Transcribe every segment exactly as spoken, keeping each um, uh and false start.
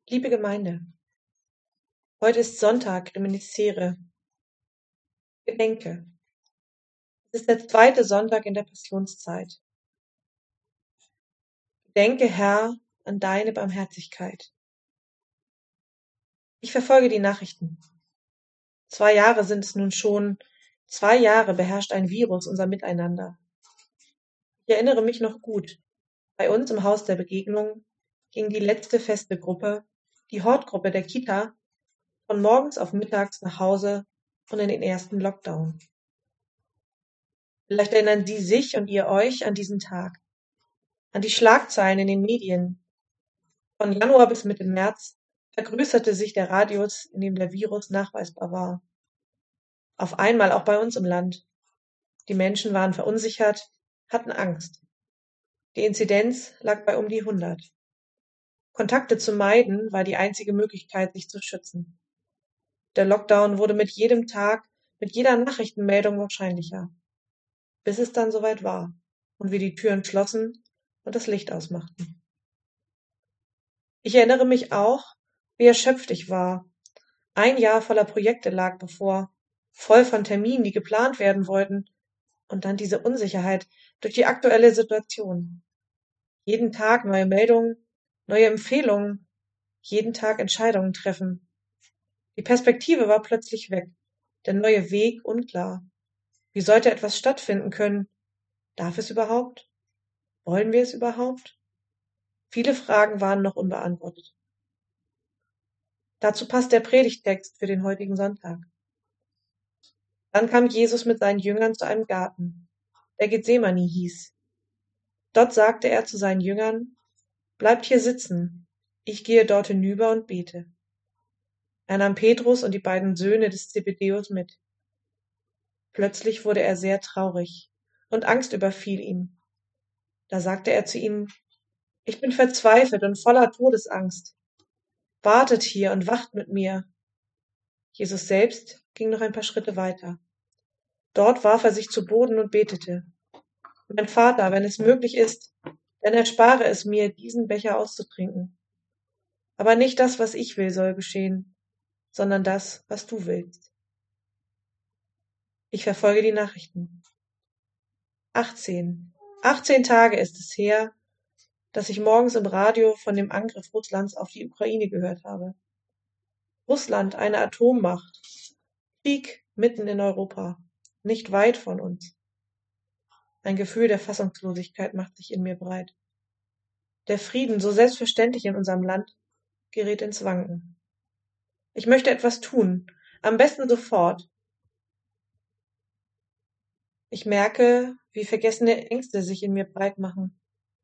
Liebe Gemeinde, heute ist Sonntag, Reminiscere, Gedenke. Es ist der zweite Sonntag in der Passionszeit. Gedenke, Herr, an deine Barmherzigkeit. Ich verfolge die Nachrichten. Zwei Jahre sind es nun schon, zwei Jahre beherrscht ein Virus unser Miteinander. Ich erinnere mich noch gut, bei uns im Haus der Begegnung ging die letzte feste Gruppe, die Hortgruppe der Kita, von morgens auf mittags nach Hause und in den ersten Lockdown. Vielleicht erinnern Sie sich und ihr euch an diesen Tag, an die Schlagzeilen in den Medien. Von Januar bis Mitte März vergrößerte sich der Radius, in dem der Virus nachweisbar war. Auf einmal auch bei uns im Land. Die Menschen waren verunsichert, hatten Angst. Die Inzidenz lag bei um die hundert. Kontakte zu meiden war die einzige Möglichkeit, sich zu schützen. Der Lockdown wurde mit jedem Tag, mit jeder Nachrichtenmeldung wahrscheinlicher, bis es dann soweit war und wir die Türen schlossen und das Licht ausmachten. Ich erinnere mich auch, wie erschöpft ich war. Ein Jahr voller Projekte lag bevor, voll von Terminen, die geplant werden wollten, und dann diese Unsicherheit durch die aktuelle Situation. Jeden Tag neue Meldungen, neue Empfehlungen, jeden Tag Entscheidungen treffen. Die Perspektive war plötzlich weg, der neue Weg unklar. Wie sollte etwas stattfinden können? Darf es überhaupt? Wollen wir es überhaupt? Viele Fragen waren noch unbeantwortet. Dazu passt der Predigttext für den heutigen Sonntag. Dann kam Jesus mit seinen Jüngern zu einem Garten, der Gethsemane hieß. Dort sagte er zu seinen Jüngern: Bleibt hier sitzen, ich gehe dort hinüber und bete. Er nahm Petrus und die beiden Söhne des Zebedäus mit. Plötzlich wurde er sehr traurig und Angst überfiel ihn. Da sagte er zu ihnen: Ich bin verzweifelt und voller Todesangst. Wartet hier und wacht mit mir. Jesus selbst ging noch ein paar Schritte weiter. Dort warf er sich zu Boden und betete: Mein Vater, wenn es möglich ist, dann erspare es mir, diesen Becher auszutrinken. Aber nicht das, was ich will, soll geschehen, sondern das, was du willst. Ich verfolge die Nachrichten. achtzehn. achtzehn Tage ist es her, dass ich morgens im Radio von dem Angriff Russlands auf die Ukraine gehört habe. Russland, eine Atommacht. Krieg mitten in Europa, nicht weit von uns. Ein Gefühl der Fassungslosigkeit macht sich in mir breit. Der Frieden, so selbstverständlich in unserem Land, gerät ins Wanken. Ich möchte etwas tun, am besten sofort. Ich merke, wie vergessene Ängste sich in mir breit machen.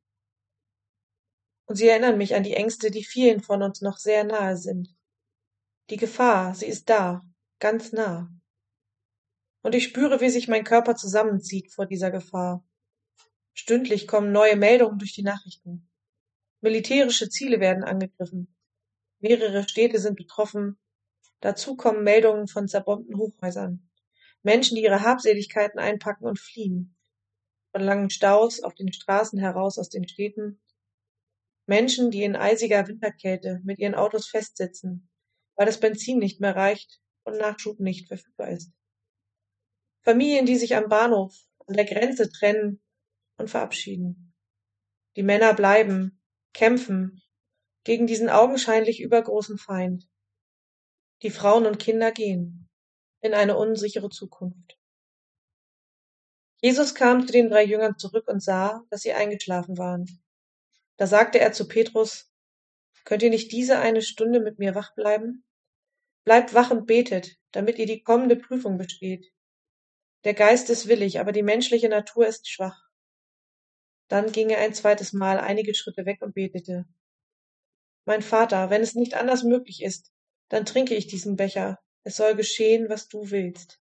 Und sie erinnern mich an die Ängste, die vielen von uns noch sehr nahe sind. Die Gefahr, sie ist da, ganz nah. Und ich spüre, wie sich mein Körper zusammenzieht vor dieser Gefahr. Stündlich kommen neue Meldungen durch die Nachrichten. Militärische Ziele werden angegriffen. Mehrere Städte sind betroffen. Dazu kommen Meldungen von zerbombten Hochhäusern. Menschen, die ihre Habseligkeiten einpacken und fliehen. Von langen Staus auf den Straßen heraus aus den Städten. Menschen, die in eisiger Winterkälte mit ihren Autos festsitzen, weil das Benzin nicht mehr reicht und Nachschub nicht verfügbar ist. Familien, die sich am Bahnhof, an der Grenze trennen und verabschieden. Die Männer bleiben, kämpfen gegen diesen augenscheinlich übergroßen Feind. Die Frauen und Kinder gehen in eine unsichere Zukunft. Jesus kam zu den drei Jüngern zurück und sah, dass sie eingeschlafen waren. Da sagte er zu Petrus: Könnt ihr nicht diese eine Stunde mit mir wach bleiben? Bleibt wach und betet, damit ihr die kommende Prüfung besteht. Der Geist ist willig, aber die menschliche Natur ist schwach. Dann ging er ein zweites Mal einige Schritte weg und betete: Mein Vater, wenn es nicht anders möglich ist, dann trinke ich diesen Becher. Es soll geschehen, was du willst.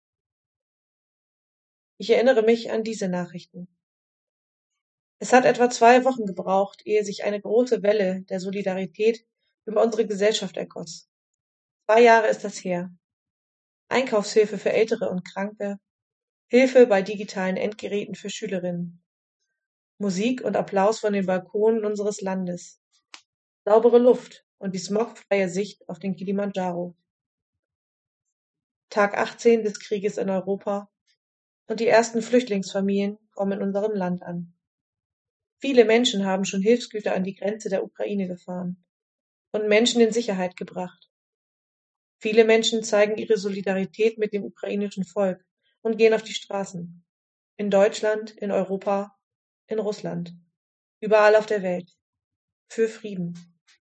Ich erinnere mich an diese Nachrichten. Es hat etwa zwei Wochen gebraucht, ehe sich eine große Welle der Solidarität über unsere Gesellschaft ergoss. Zwei Jahre ist das her. Einkaufshilfe für Ältere und Kranke, Hilfe bei digitalen Endgeräten für Schülerinnen, Musik und Applaus von den Balkonen unseres Landes, saubere Luft und die smogfreie Sicht auf den Kilimandscharo. Tag achtzehn des Krieges in Europa und die ersten Flüchtlingsfamilien kommen in unserem Land an. Viele Menschen haben schon Hilfsgüter an die Grenze der Ukraine gefahren und Menschen in Sicherheit gebracht. Viele Menschen zeigen ihre Solidarität mit dem ukrainischen Volk und gehen auf die Straßen. In Deutschland, in Europa, in Russland, überall auf der Welt. Für Frieden.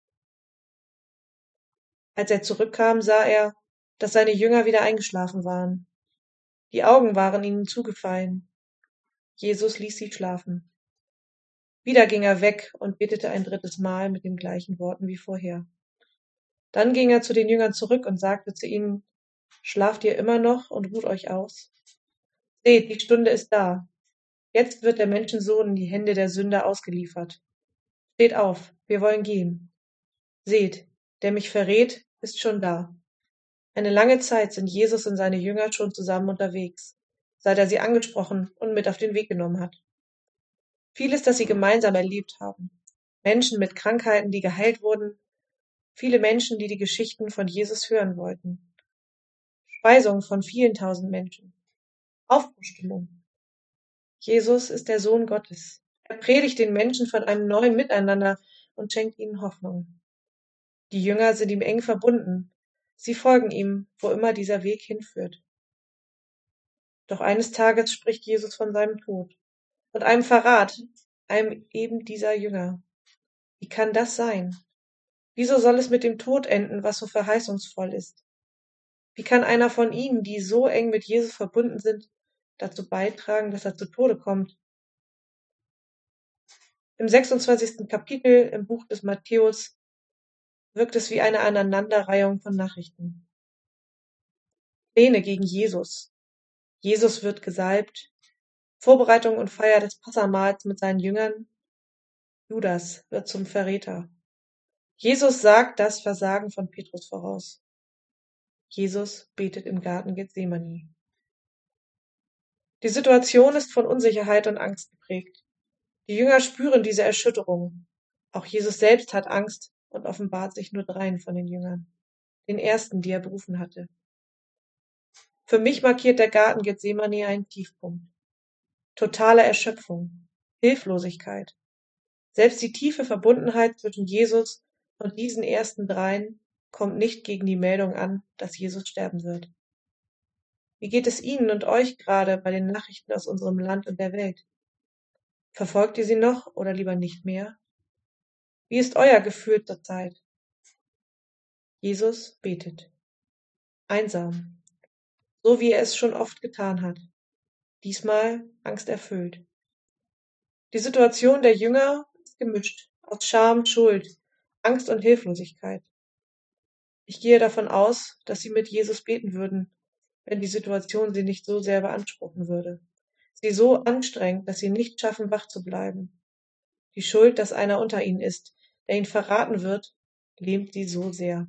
Als er zurückkam, sah er, dass seine Jünger wieder eingeschlafen waren. Die Augen waren ihnen zugefallen. Jesus ließ sie schlafen. Wieder ging er weg und betete ein drittes Mal mit den gleichen Worten wie vorher. Dann ging er zu den Jüngern zurück und sagte zu ihnen: Schlaft ihr immer noch und ruht euch aus? Seht, die Stunde ist da. Jetzt wird der Menschensohn in die Hände der Sünder ausgeliefert. Steht auf, wir wollen gehen. Seht, der mich verrät, ist schon da. Eine lange Zeit sind Jesus und seine Jünger schon zusammen unterwegs, seit er sie angesprochen und mit auf den Weg genommen hat. Vieles, das sie gemeinsam erlebt haben. Menschen mit Krankheiten, die geheilt wurden. Viele Menschen, die die Geschichten von Jesus hören wollten. Speisung von vielen tausend Menschen. Aufbruchstimmung. Jesus ist der Sohn Gottes. Er predigt den Menschen von einem neuen Miteinander und schenkt ihnen Hoffnung. Die Jünger sind ihm eng verbunden. Sie folgen ihm, wo immer dieser Weg hinführt. Doch eines Tages spricht Jesus von seinem Tod und einem Verrat, einem eben dieser Jünger. Wie kann das sein? Wieso soll es mit dem Tod enden, was so verheißungsvoll ist? Wie kann einer von ihnen, die so eng mit Jesus verbunden sind, dazu beitragen, dass er zu Tode kommt? Im sechsundzwanzigsten Kapitel im Buch des Matthäus wirkt es wie eine Aneinanderreihung von Nachrichten. Pläne gegen Jesus. Jesus wird gesalbt. Vorbereitung und Feier des Passamahls mit seinen Jüngern. Judas wird zum Verräter. Jesus sagt das Versagen von Petrus voraus. Jesus betet im Garten Gethsemane. Die Situation ist von Unsicherheit und Angst geprägt. Die Jünger spüren diese Erschütterung. Auch Jesus selbst hat Angst und offenbart sich nur dreien von den Jüngern, den ersten, die er berufen hatte. Für mich markiert der Garten Gethsemane einen Tiefpunkt. Totale Erschöpfung, Hilflosigkeit. Selbst die tiefe Verbundenheit zwischen Jesus und diesen ersten dreien kommt nicht gegen die Meldung an, dass Jesus sterben wird. Wie geht es Ihnen und euch gerade bei den Nachrichten aus unserem Land und der Welt? Verfolgt ihr sie noch oder lieber nicht mehr? Wie ist euer Gefühl zur Zeit? Jesus betet. Einsam, so wie er es schon oft getan hat. Diesmal angsterfüllt. Die Situation der Jünger ist gemischt aus Scham, Schuld, Angst und Hilflosigkeit. Ich gehe davon aus, dass sie mit Jesus beten würden, wenn die Situation sie nicht so sehr beanspruchen würde. Sie so anstrengt, dass sie nicht schaffen, wach zu bleiben. Die Schuld, dass einer unter ihnen ist, der ihn verraten wird, lähmt sie so sehr.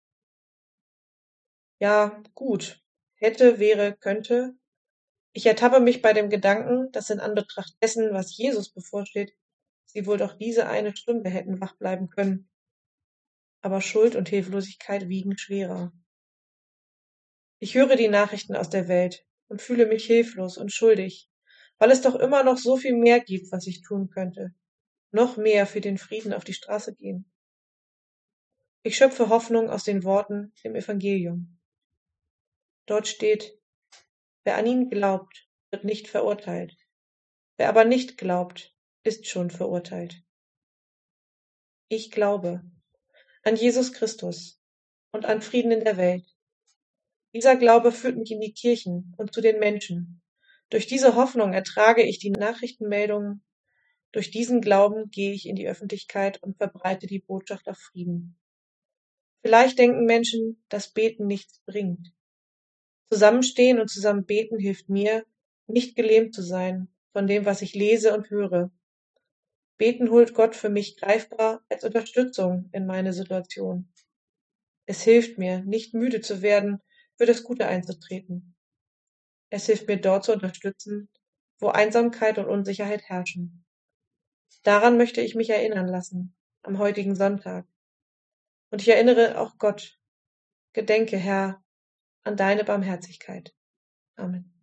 Ja, gut. Hätte, wäre, könnte. Ich ertappe mich bei dem Gedanken, dass in Anbetracht dessen, was Jesus bevorsteht, sie wohl doch diese eine Stunde hätten wach bleiben können. Aber Schuld und Hilflosigkeit wiegen schwerer. Ich höre die Nachrichten aus der Welt und fühle mich hilflos und schuldig, weil es doch immer noch so viel mehr gibt, was ich tun könnte. Noch mehr für den Frieden auf die Straße gehen. Ich schöpfe Hoffnung aus den Worten im Evangelium. Dort steht: Wer an ihn glaubt, wird nicht verurteilt. Wer aber nicht glaubt, ist schon verurteilt. Ich glaube an Jesus Christus und an Frieden in der Welt. Dieser Glaube führt mich in die Kirchen und zu den Menschen. Durch diese Hoffnung ertrage ich die Nachrichtenmeldungen. Durch diesen Glauben gehe ich in die Öffentlichkeit und verbreite die Botschaft auf Frieden. Vielleicht denken Menschen, dass Beten nichts bringt. Zusammenstehen und zusammen beten hilft mir, nicht gelähmt zu sein von dem, was ich lese und höre. Beten holt Gott für mich greifbar als Unterstützung in meine Situation. Es hilft mir, nicht müde zu werden, für das Gute einzutreten. Es hilft mir, dort zu unterstützen, wo Einsamkeit und Unsicherheit herrschen. Daran möchte ich mich erinnern lassen, am heutigen Sonntag. Und ich erinnere auch Gott, gedenke, Herr, an deine Barmherzigkeit. Amen.